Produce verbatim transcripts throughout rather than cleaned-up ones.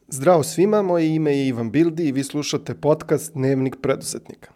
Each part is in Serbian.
Zdravo svima, moje ime je Ivan Bildi i vi slušate podcast Dnevnik preduzetnika.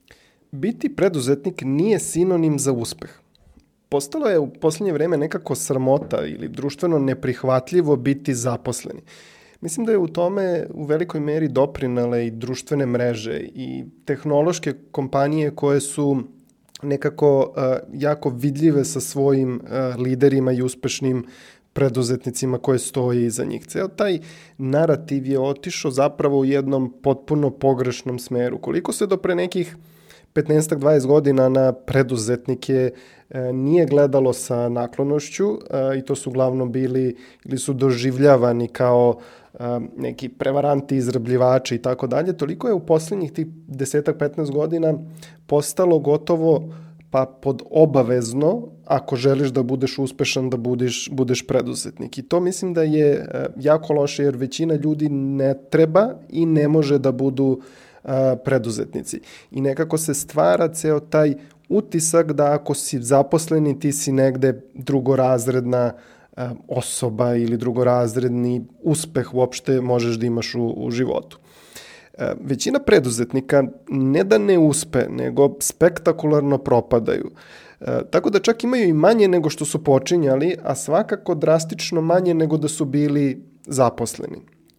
Biti preduzetnik nije sinonim za uspeh. Postalo je u posljednje vreme nekako sramota ili društveno neprihvatljivo biti zaposleni. Mislim da je u tome u velikoj meri doprinale i društvene mreže i tehnološke kompanije koje su nekako uh, jako vidljive sa svojim uh, liderima i uspešnim preduzetnicima koje stoji iza njih. Ceo taj narativ je otišao zapravo u jednom potpuno pogrešnom smeru. Koliko se do pre nekih petnaest do dvadeset godina na preduzetnike e, nije gledalo sa naklonošću e, i to su uglavnom bili ili su doživljavani kao e, neki prevaranti, izrabljivači i tako dalje, toliko je u posljednjih tih deset do petnaest godina postalo gotovo pa pod obavezno, ako želiš da budeš uspešan, da budeš, budeš preduzetnik. I to mislim da je e, jako loše, jer većina ljudi ne treba i ne može da budu e, preduzetnici. I nekako se stvara ceo taj utisak da ako si zaposleni, ti si negde drugorazredna e, osoba ili drugorazredni uspeh uopšte možeš da imaš u, u životu. Većina preduzetnika ne da ne uspe, nego spektakularno propadaju. E, tako da čak imaju i manje nego što su počinjali, a svakako drastično manje nego da su bili zaposleni.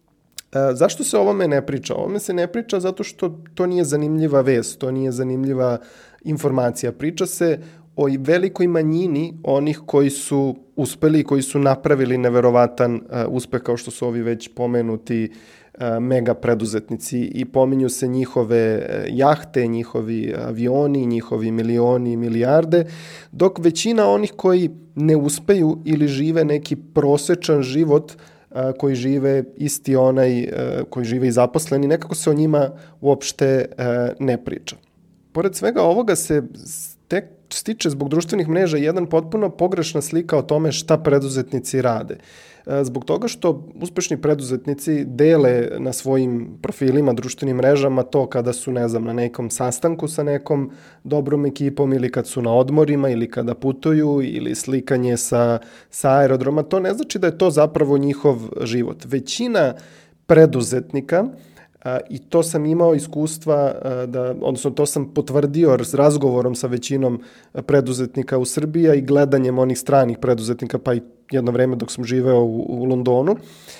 E, zašto se o ovome ne priča? O ovome se ne priča zato što to nije zanimljiva vest, to nije zanimljiva informacija. Priča se o velikoj manjini onih koji su uspeli i koji su napravili neverovatan uh, uspeh, kao što su ovi već pomenuti uh, mega preduzetnici, i pominju se njihove uh, jahte, njihovi avioni, njihovi milioni i milijarde, dok većina onih koji ne uspeju ili žive neki prosečan život uh, koji žive isti onaj, uh, koji žive i zaposleni, nekako se o njima uopšte uh, ne priča. Pored svega ovoga se tek stiče zbog društvenih mreža jedan potpuno pogrešna slika o tome šta preduzetnici rade. Zbog toga što uspešni preduzetnici dele na svojim profilima, društvenim mrežama to kada su, ne znam, na nekom sastanku sa nekom dobrom ekipom ili kad su na odmorima ili kada putuju ili slikanje sa, sa aerodroma. To ne znači da je to zapravo njihov život. Većina preduzetnika, Uh, i to sam imao iskustva, uh, da, odnosno to sam potvrdio s razgovorom sa većinom preduzetnika u Srbiji i gledanjem onih stranih preduzetnika, pa i jedno vreme dok sam živeo u, u Londonu.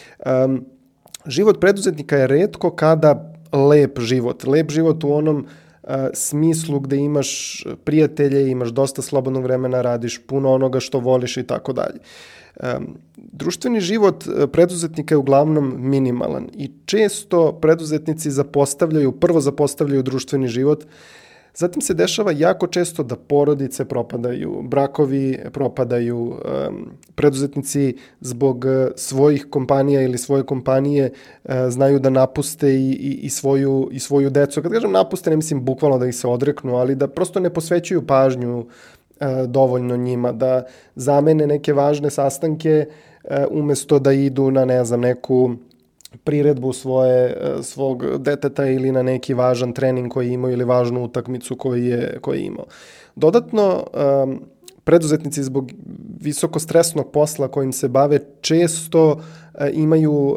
Um, život preduzetnika je retko kada lep život. Lep život u onom uh, smislu gde imaš prijatelje, imaš dosta slobodnog vremena, radiš puno onoga što voliš i tako dalje. Um, društveni život preduzetnika je uglavnom minimalan i često preduzetnici zapostavljaju, prvo zapostavljaju društveni život, zatim se dešava jako često da porodice propadaju, brakovi propadaju, um, preduzetnici zbog svojih kompanija ili svoje kompanije uh, znaju da napuste i, i, i, svoju, i svoju decu. Kad kažem napuste, ne mislim bukvalno da ih se odreknu, ali da prosto ne posvećuju pažnju dovoljno njima, da zamene neke važne sastanke umesto da idu na, ne znam, neku priredbu svoje, svog deteta ili na neki važan trening koji imaju ili važnu utakmicu koji je, koji je imao. Dodatno, preduzetnici zbog visoko stresnog posla kojim se bave često imaju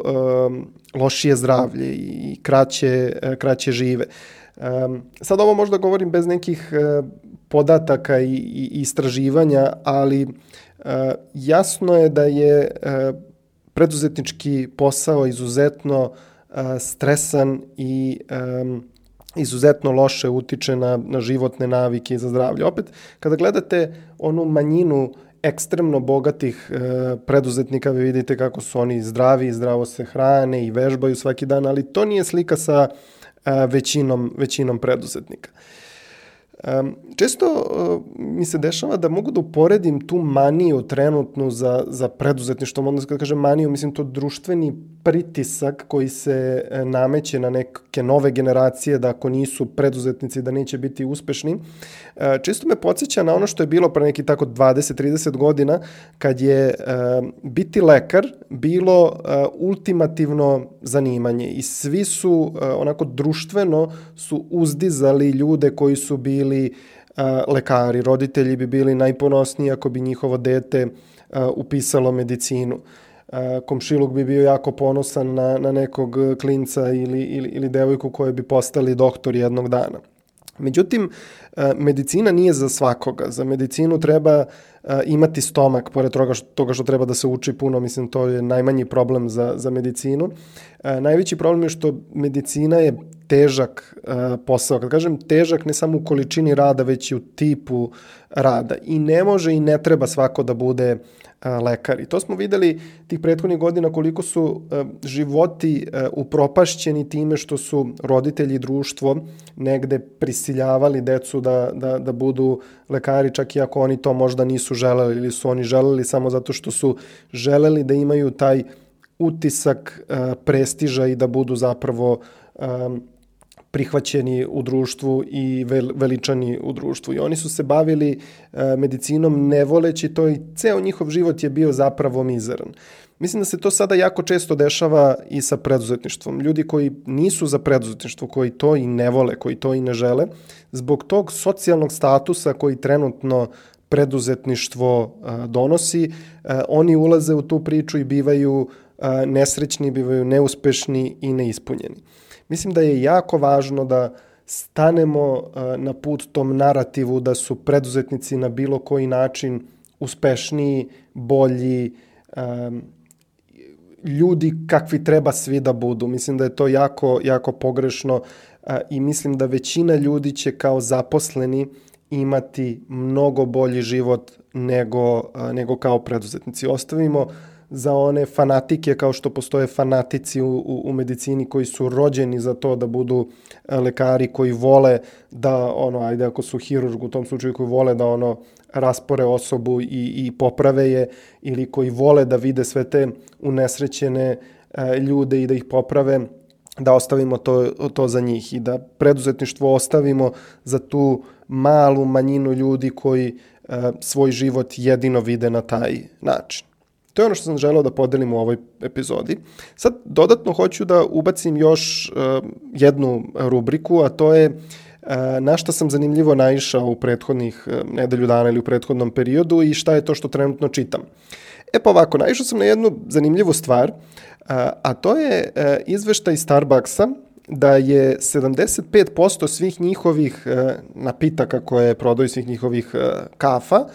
lošije zdravlje i kraće, kraće žive. Sad ovo možda govorim bez nekih podataka i, i istraživanja, ali uh, jasno je da je uh, preduzetnički posao izuzetno uh, stresan i um, izuzetno loše utiče na, na životne navike i za zdravlje. Opet, kada gledate onu manjinu ekstremno bogatih uh, preduzetnika, vi vidite kako su oni zdravi, zdravo se hrane i vežbaju svaki dan, ali to nije slika sa uh, većinom, većinom preduzetnika. Um, često uh, mi se dešava da mogu da uporedim tu maniju trenutnu za, za preduzetništvo, onda kad kažem maniju, mislim to društveni pritisak koji se e, nameće na neke nove generacije da ako nisu preduzetnici da neće biti uspešni. E, često me podsjeća na ono što je bilo pre neki tako dvadeset do trideset godina kad je e, biti lekar bilo e, ultimativno zanimanje i svi su e, onako društveno su uzdizali ljude koji su bili e, lekari. Roditelji bi bili najponosniji ako bi njihovo dete e, upisalo medicinu. komšiluk bi bio jako ponosan na, na nekog klinca ili, ili, ili devojku koji bi postali doktor jednog dana. Međutim, medicina nije za svakoga. Za medicinu treba imati stomak, pored toga što, toga što treba da se uči puno, mislim to je najmanji problem za, za medicinu. Najveći problem je što medicina je težak posao. Kad kažem težak, ne samo u količini rada, već i u tipu rada. I ne može i ne treba svako da bude lekar. I to smo videli tih prethodnih godina koliko su životi upropašćeni time što su roditelji i društvo negde prisiljavali decu da, da, da budu lekari, čak i ako oni to možda nisu želeli ili su oni želeli samo zato što su želeli da imaju taj utisak prestiža i da budu zapravo prihvaćeni u društvu i veličani u društvu. I oni su se bavili medicinom ne voleći to i ceo njihov život je bio zapravo mizeran. Mislim da se to sada jako često dešava i sa preduzetništvom. Ljudi koji nisu za preduzetništvo, koji to i ne vole, koji to i ne žele, zbog tog socijalnog statusa koji trenutno preduzetništvo donosi, oni ulaze u tu priču i bivaju nesrećni, bivaju neuspešni i neispunjeni. Mislim da je jako važno da stanemo na put tom narativu da su preduzetnici na bilo koji način uspešniji, bolji, ljudi kakvi treba svi da budu. Mislim da je to jako, jako pogrešno i mislim da većina ljudi će kao zaposleni imati mnogo bolji život nego, nego kao preduzetnici. Ostavimo za one fanatike kao što postoje fanatici u, u, u medicini koji su rođeni za to da budu lekari, koji vole da, ono, ajde ako su hirurg u tom slučaju, koji vole da ono raspore osobu i, i poprave je, ili koji vole da vide sve te unesrećene e, ljude i da ih poprave, da ostavimo to, to za njih i da preduzetništvo ostavimo za tu malu manjinu ljudi koji e, svoj život jedino vide na taj način. To je ono što sam želeo da podelim u ovoj epizodi. Sad dodatno hoću da ubacim još uh, jednu rubriku, a to je uh, na šta sam zanimljivo naišao u prethodnih uh, nedelju dana ili u prethodnom periodu i šta je to što trenutno čitam. E pa ovako, naišao sam na jednu zanimljivu stvar, uh, a to je uh, izveštaj Starbucksa da je sedamdeset pet posto svih njihovih uh, napitaka koje prodaju, svih njihovih uh, kafa,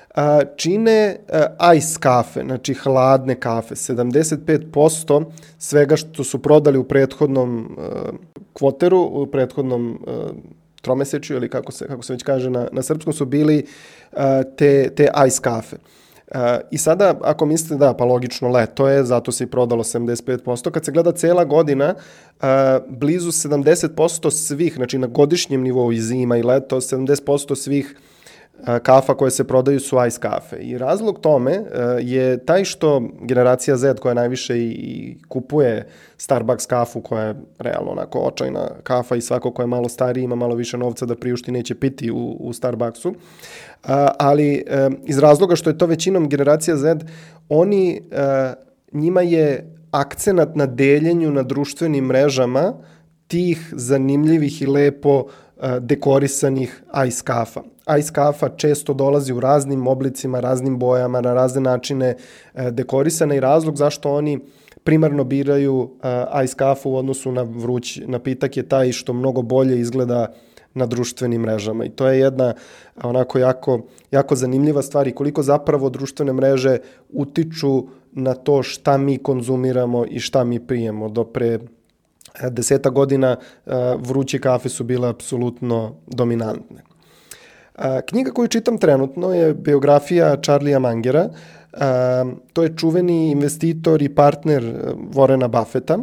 čine ice kafe, znači hladne kafe. sedamdeset pet posto svega što su prodali u prethodnom kvoteru, u prethodnom tromesečju ili kako se, kako se već kaže na, na srpskom su bili te, te ice kafe. I sada, ako mislite da, pa logično leto je, zato se i prodalo sedamdeset pet posto. Kad se gleda cela godina, blizu sedamdeset posto svih, znači na godišnjem nivou i zima i leto, sedamdeset posto svih kafa koje se prodaju su ice kafe. I razlog tome je taj što generacija Z koja najviše i kupuje Starbucks kafu, koja je realno onako očajna kafa i svako ko je malo stariji ima malo više novca da priušti neće piti u, u Starbucksu. Ali iz razloga što je to većinom generacija Z, oni, njima je akcenat na deljenju na društvenim mrežama tih zanimljivih i lepo dekorisanih ice kafa. Ice kafa često dolazi u raznim oblicima, raznim bojama, na razne načine dekorisane i razlog zašto oni primarno biraju ice kafu u odnosu na vruć napitak je taj što mnogo bolje izgleda na društvenim mrežama. I to je jedna onako jako, jako zanimljiva stvar i koliko zapravo društvene mreže utiču na to šta mi konzumiramo i šta mi pijemo. Do pre deseta godina vruće kafe su bile apsolutno dominantne. Knjiga koju čitam trenutno je biografija Charlie'a Mangera. To je čuveni investitor i partner Warrena Buffetta.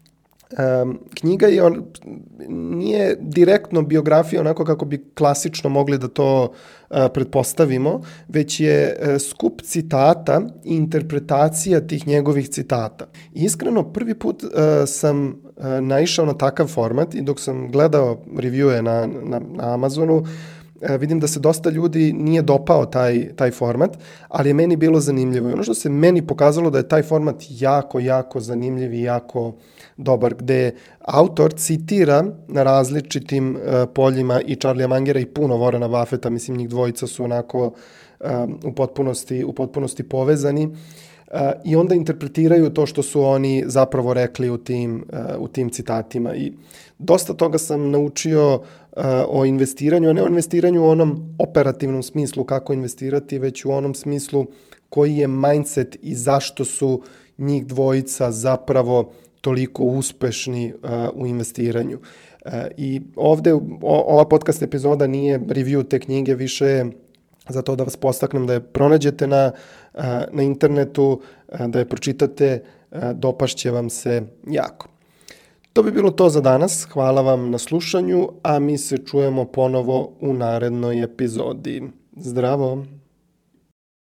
Knjiga je, on, nije direktno biografija onako kako bi klasično mogli da to pretpostavimo, već je skup citata i interpretacija tih njegovih citata. I iskreno, prvi put sam naišao na takav format i dok sam gledao reviewe na, na, na Amazonu, vidim da se dosta ljudi nije dopao taj, taj format, ali je meni bilo zanimljivo. I ono što se meni pokazalo da je taj format jako, jako zanimljiv i jako dobar, gde autor citira na različitim uh, poljima i Charlie'a Mangera i puno Warrena Buffetta, mislim njih dvojica su onako uh, u potpunosti, u potpunosti povezani. i onda interpretiraju to što su oni zapravo rekli u tim, u tim citatima. I dosta toga sam naučio o investiranju, a ne o investiranju u onom operativnom smislu kako investirati, već u onom smislu koji je mindset i zašto su njih dvojica zapravo toliko uspešni u investiranju. I ovde ova podcast epizoda nije review te knjige, više je za to da vas postaknem da je pronađete na, na internetu, da je pročitate, dopašće vam se jako. To bi bilo to za danas, hvala vam na slušanju, a mi se čujemo ponovo u narednoj epizodi. Zdravo!